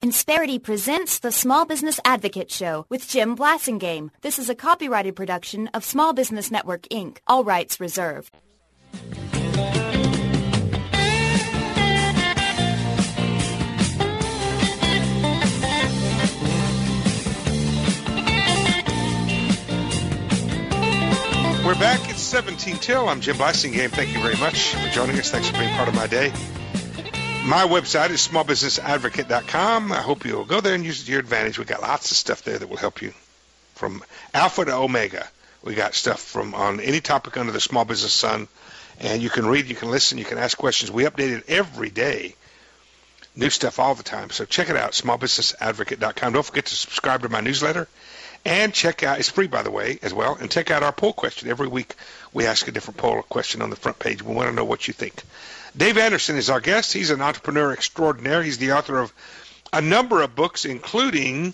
Insperity presents the Small Business Advocate Show with Jim Blasingame. This is a copyrighted production of Small Business Network, Inc. All rights reserved. We're back. It's 17 till. I'm Jim Blasingame. Thank you very much for joining us. Thanks for being part of my day. My website is smallbusinessadvocate.com. I hope you'll go there and use it to your advantage. We got lots of stuff there that will help you from alpha to omega. We got stuff from on any topic under the small business sun, and you can read, you can listen, you can ask questions. We update it every day. New stuff all the time. So check it out, smallbusinessadvocate.com. Don't forget to subscribe to my newsletter. And check out, it's free, by the way, as well, and check out our poll question. Every week we ask a different poll question on the front page. We want to know what you think. Dave Anderson is our guest. He's an entrepreneur extraordinaire. He's the author of a number of books, including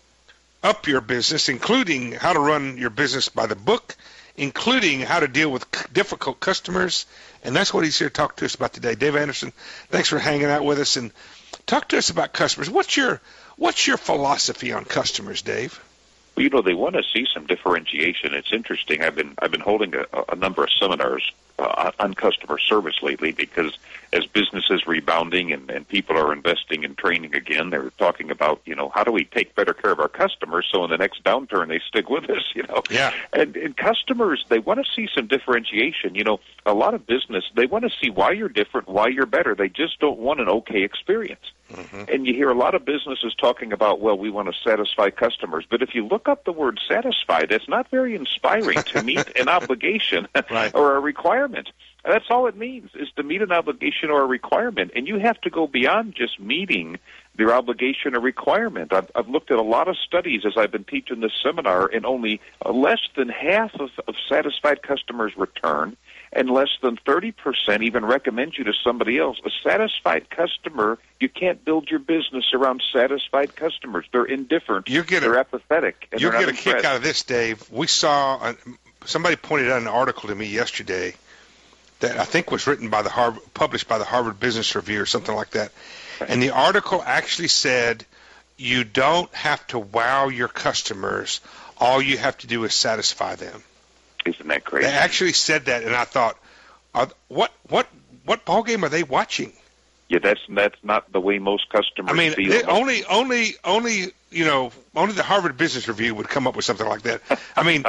Up Your Business, including How to Run Your Business by the Book, including How to Deal with Difficult Customers. And that's what he's here to talk to us about today. Dave Anderson, thanks for hanging out with us. And talk to us about customers. What's your philosophy on customers, Dave? Well, you know, they want to see some differentiation. It's interesting. I've been holding a number of seminars on customer service lately because as business is rebounding and people are investing in training again, they're talking about, you know, how do we take better care of our customers so in the next downturn they stick with us, you know. Yeah. And customers, they want to see some differentiation. You know, a lot of business, they want to see why you're different, why you're better. They just don't want an okay experience. Mm-hmm. And you hear a lot of businesses talking about, well, we want to satisfy customers. But if you look up the word satisfied, it's not very inspiring to meet an obligation right. or a requirement. And that's all it means, is to meet an obligation or a requirement. And you have to go beyond just meeting their obligation or requirement. I've looked at a lot of studies as I've been teaching this seminar, and only less than half of satisfied customers return, and less than 30% even recommend you to somebody else. A satisfied customer, you can't build your business around satisfied customers. They're indifferent. They're apathetic. You'll get a kick out of this, Dave. We saw, somebody pointed out an article to me yesterday that I think was written by published by the Harvard Business Review or something like that. And the article actually said you don't have to wow your customers. All you have to do is satisfy them. Isn't that crazy? They actually said that, and I thought, what ballgame are they watching? Yeah, that's not the way most customers feel. Only the Harvard Business Review would come up with something like that. I mean,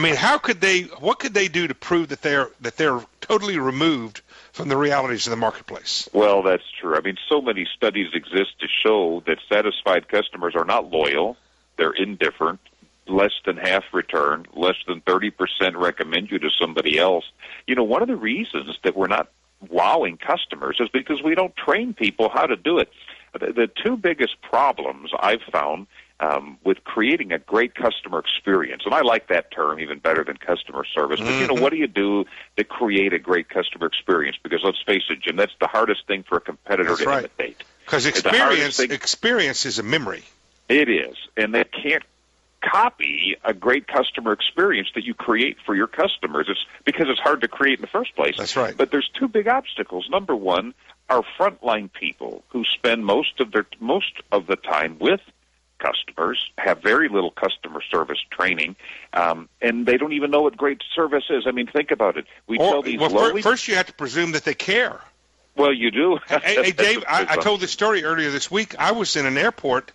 what could they do to prove that they're totally removed from the realities of the marketplace? Well, that's true. I mean, so many studies exist to show that satisfied customers are not loyal. They're indifferent. Less than half return, less than 30% recommend you to somebody else. You know, one of the reasons that we're not wowing customers is because we don't train people how to do it. The two biggest problems I've found with creating a great customer experience, and I like that term even better than customer service, but, you know, what do you do to create a great customer experience? Because let's face it, Jim, that's the hardest thing for a competitor to imitate. Because experience is a memory. It is, and they can't copy a great customer experience that you create for your customers. It's because it's hard to create in the first place. That's right. But there's two big obstacles. Number one, our frontline people who spend most of the time with customers have very little customer service training, and they don't even know what great service is. I mean, think about it. First you have to presume that they care. Well, you do. Hey Dave, I told this story earlier this week. I was in an airport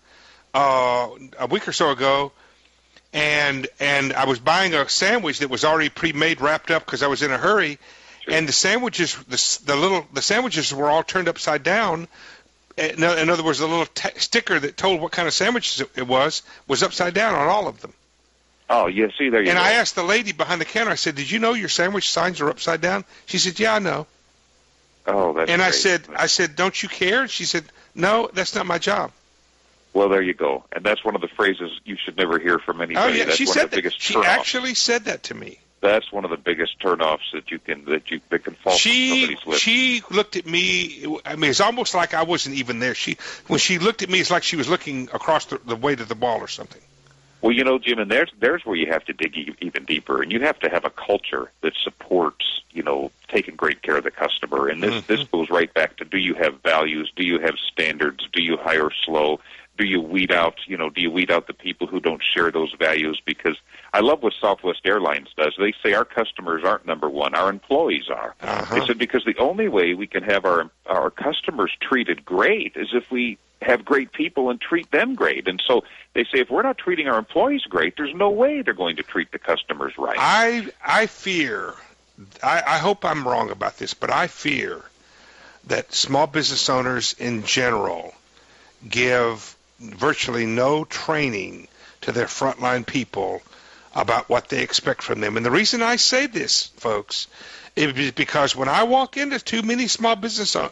a week or so ago, and I was buying a sandwich that was already pre-made, wrapped up because I was in a hurry, and the sandwiches, the sandwiches were all turned upside down. In other words, the little sticker that told what kind of sandwiches it was upside down on all of them. Oh, yeah, see, there you go. And I asked the lady behind the counter, I said, "Did you know your sandwich signs are upside down?" She said, "Yeah, I know." Oh, that's And great. I said, "Don't you care?" She said, "No, that's not my job." Well, there you go. And that's one of the phrases you should never hear from anybody. Oh, yeah, that's she one said of the that. biggest She turn-offs. actually said that to me. That's one of the biggest turnoffs that can fall from somebody's lips. She looked at me. I mean, it's almost like I wasn't even there. When she looked at me, it's like she was looking across the way to the wall or something. Well, you know, Jim, and there's where you have to dig even deeper, and you have to have a culture that supports, you know, taking great care of the customer. And this goes right back to, do you have values? Do you have standards? Do you hire slow? Do you weed out the people who don't share those values? Because I love what Southwest Airlines does. They say our customers aren't number one, our employees are. Uh-huh. They said because the only way we can have our customers treated great is if we have great people and treat them great. And so they say if we're not treating our employees great, there's no way they're going to treat the customers right. I fear, I hope I'm wrong about this, but I fear that small business owners in general give virtually no training to their frontline people about what they expect from them. And the reason I say this, folks, is because when I walk into too many small businesses,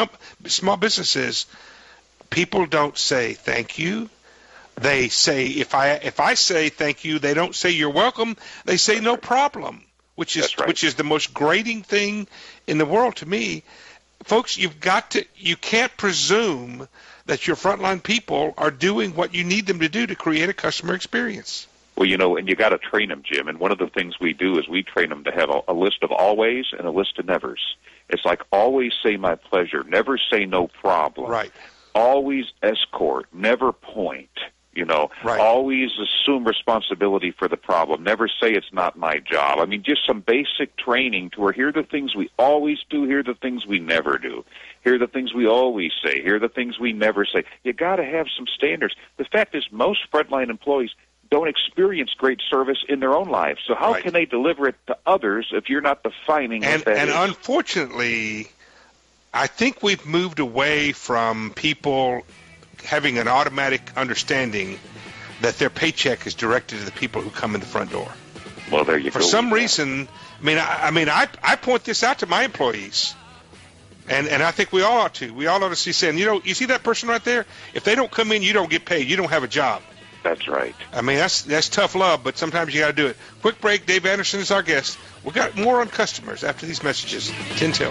people don't say thank you. They say, if I say thank you, they don't say you're welcome. They say no problem, which is the most grating thing in the world to me. Folks, you can't presume that your frontline people are doing what you need them to do to create a customer experience. Well, and you got to train them, Jim. And one of the things we do is we train them to have a list of always and a list of nevers. It's like always say my pleasure, never say no problem. Right. Always escort, never point. Right. Always assume responsibility for the problem. Never say it's not my job. I mean, just some basic training to where here are the things we always do, here are the things we never do. Here are the things we always say, here are the things we never say. You got to have some standards. The fact is most frontline employees don't experience great service in their own lives. So how can they deliver it to others if you're not defining what that is? And unfortunately, I think we've moved away from people having an automatic understanding that their paycheck is directed to the people who come in the front door. Well, there you go. For some reason, I point this out to my employees, and I think we all ought to. We all ought to see saying, you see that person right there? If they don't come in, you don't get paid. You don't have a job. That's right. I mean, that's tough love, but sometimes you got to do it. Quick break. Dave Anderson is our guest. We got more on customers after these messages. 10 till.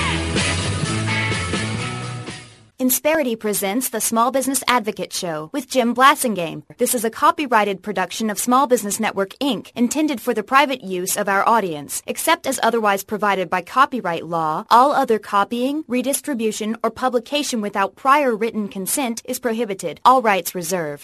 Insperity presents the Small Business Advocate Show with Jim Blasingame. This is a copyrighted production of Small Business Network, Inc., intended for the private use of our audience. Except as otherwise provided by copyright law, all other copying, redistribution, or publication without prior written consent is prohibited. All rights reserved.